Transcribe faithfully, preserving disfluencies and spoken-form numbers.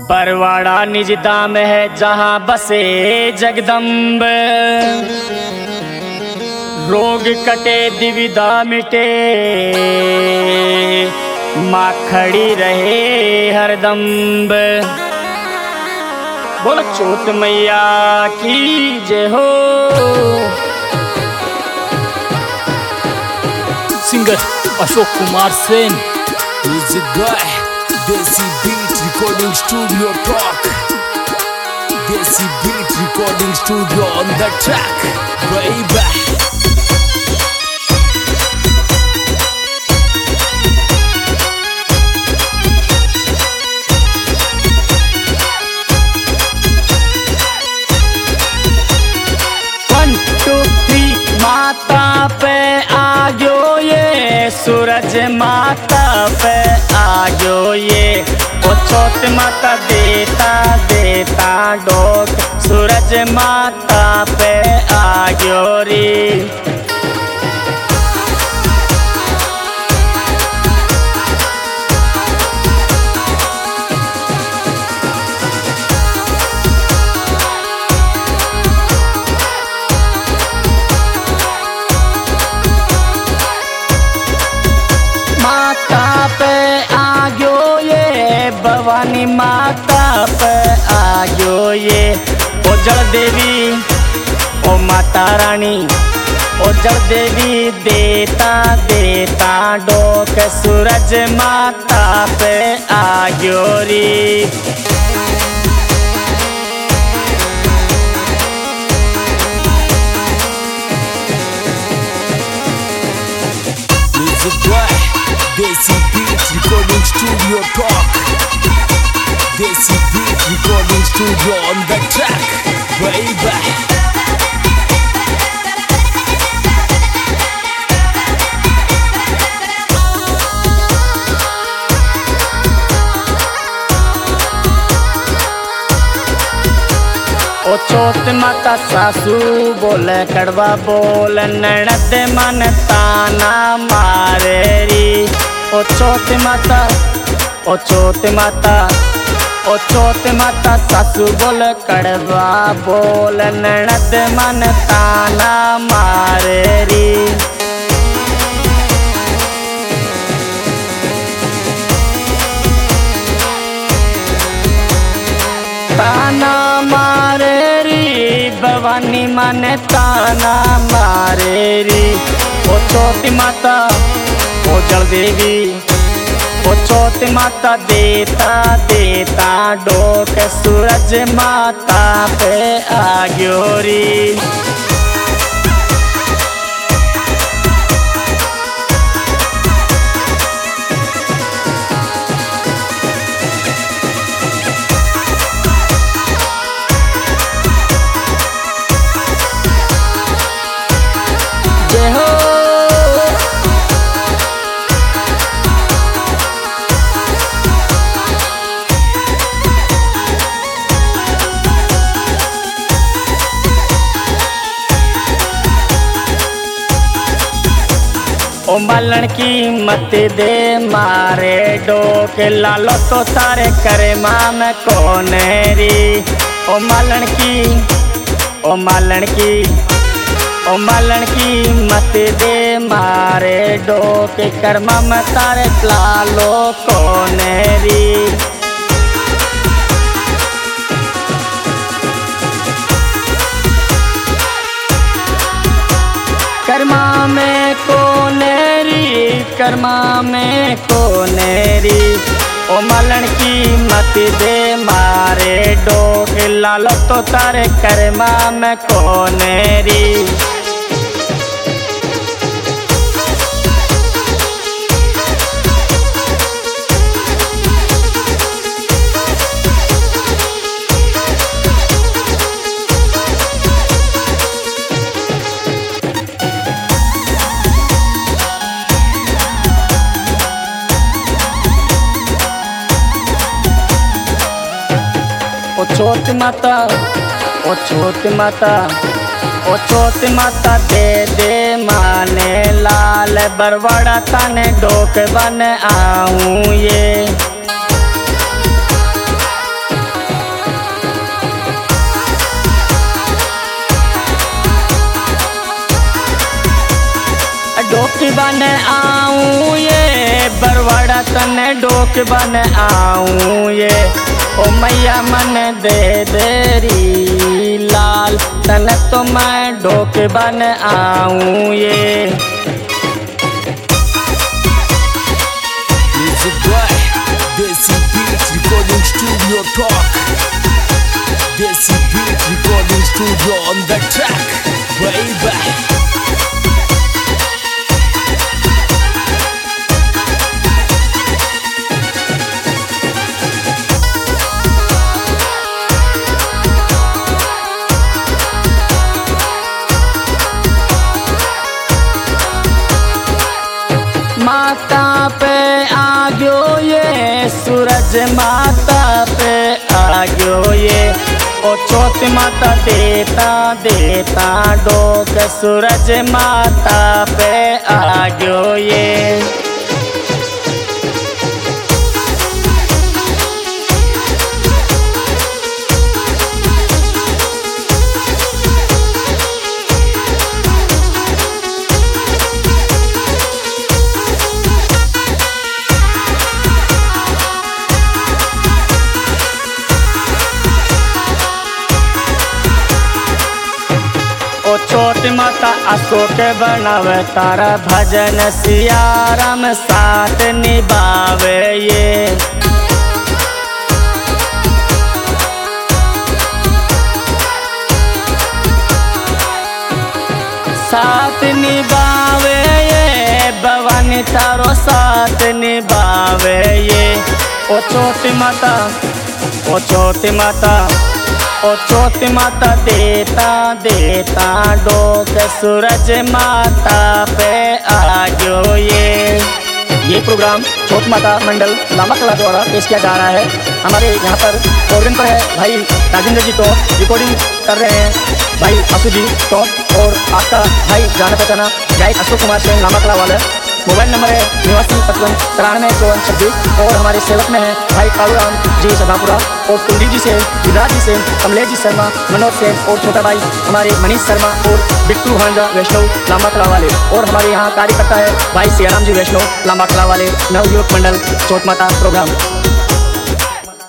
बरवाड़ा निज धाम है जहाँ बसे जगदम्ब। रोग कटे दिविधा मिटे, माँ खड़ी रहे हरदम्ब। बोलो चोट मैया की जय हो। Singer Ashok Kumar Sen, music by Desi beat recording studio talk. Desi beat recording studio on the track baby। One two three माता पे आगो ये, सूरज माता पे आगो ये। ओ छोट माता देता देता डोक, सूरज माता पे आगो री। माता पे आगो ये, भवानी माता पे आगो ये। ओ जल देवी ओ माता रानी, ओ जल देवी देता देता डोक, सूरज माता पे आगो री। Desi beat recording studio talk. Desi beat recording studio on the track baby। ओ छोट माता सासू बोले कड़वा बोल, ननद मन ताना मारे री। ओ छोट माता ओ छोट माता ओ छोट माता सासू बोल कड़वा बोल, ननद मन ताना मारे री। ताना मारे री, भवानी मन ताना मारे री। ओ छोटी माता ओ जल देवी, ओ छोटी माता देता देता डोक, सूरज माता पे आगो री। जय हो। ओ मालन की मत दे मारे डोक, लालो तो तारे करे माम कौन री। ओ मालन की ओ मालन की ओ मालन की मत दे मारे डोक, कर्मा में तारे लालो कौन री। कर्मा में कौन री, कर्मा में कौन री। ओ मालन की मत दे मारे डोक, लालो तो तारे कर्मा में कौन री। ओ छोट माता ओ छोट माता ओ छोट माता दे दे माने लाल, बरवाड़ा तने डोक बन आऊं ये। परवाड़ा तने डोक बन आऊं ये ओ मैया मन दे देरी लाल तने तो मैं डोक बन आऊं ये। Music by Desi Beat Recording Studio Talk. Desi Beat Recording Studio on the track, baby. माता पे आ गयो ये सूरज माता पे आ गयो ये ओ चौथ माता देता देता डोक सूरज माता पे आ गयो ये। ओ छोट माता अशोक बनावे तारा भजन सियाराम साथ निभावे ये। साथ निभावे ये भवानी तारो साथ निभावे ये। ओ छोटी माता ओ छोटी माता ओ चौथ माता देता देता डोक सूरज माता पे आ गयो ये। ये प्रोग्राम चौथ माता मंडल लामा कला द्वारा पेश किया जा रहा है। हमारे यहाँ पर ऑर्गन पर है भाई राजेंद्र जी, तो रिकॉर्डिंग कर रहे हैं भाई आशु जी तो, और आपका भाई जाना पहचाना गायक अशोक कुमार सिंह लामा कला वाले। मोबाइल नंबर है निवासी पचपन तिरानवे चौवन छब्बीस। और हमारे सेवक में है भाई कालूराम जी सदापुरा, और कुलदीप जी से, युवराज जी से, कमलेश जी शर्मा, मनोज सेन, और छोटा भाई हमारे मनीष शर्मा और बिट्टू भांजा वैष्णव लामा कला वाले। और हमारे यहाँ कार्यकर्ता है भाई सियाराम जी वैष्णव लामा कला वाले, नवयुवक मंडल चौथ माता प्रोग्राम।